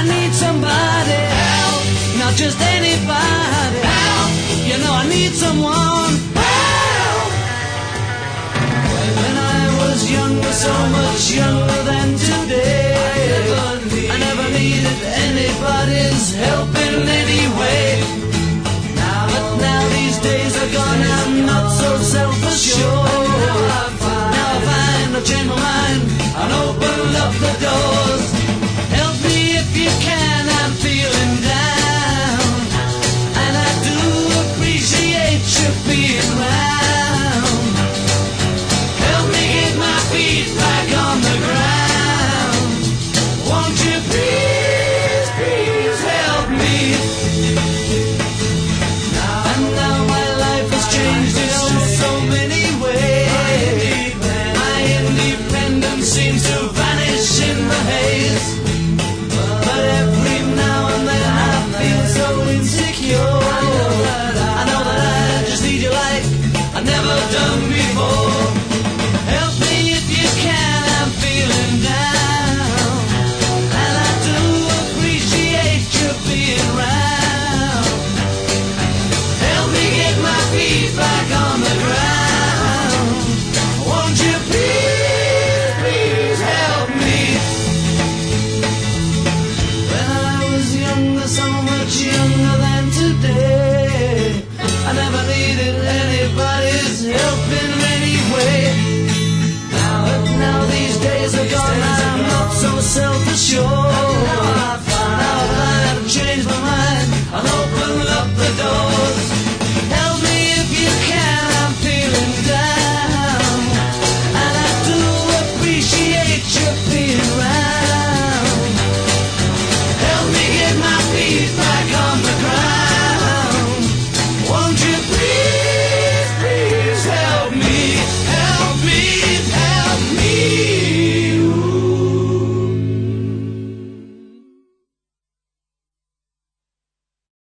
I need somebody help, not just anybody help. You know I need someone help. When I was younger, so much younger than today, I never needed anybody's help in any way. But now these days are gone, I'm not so self-assured. Now I find a gentle mind and open up the door.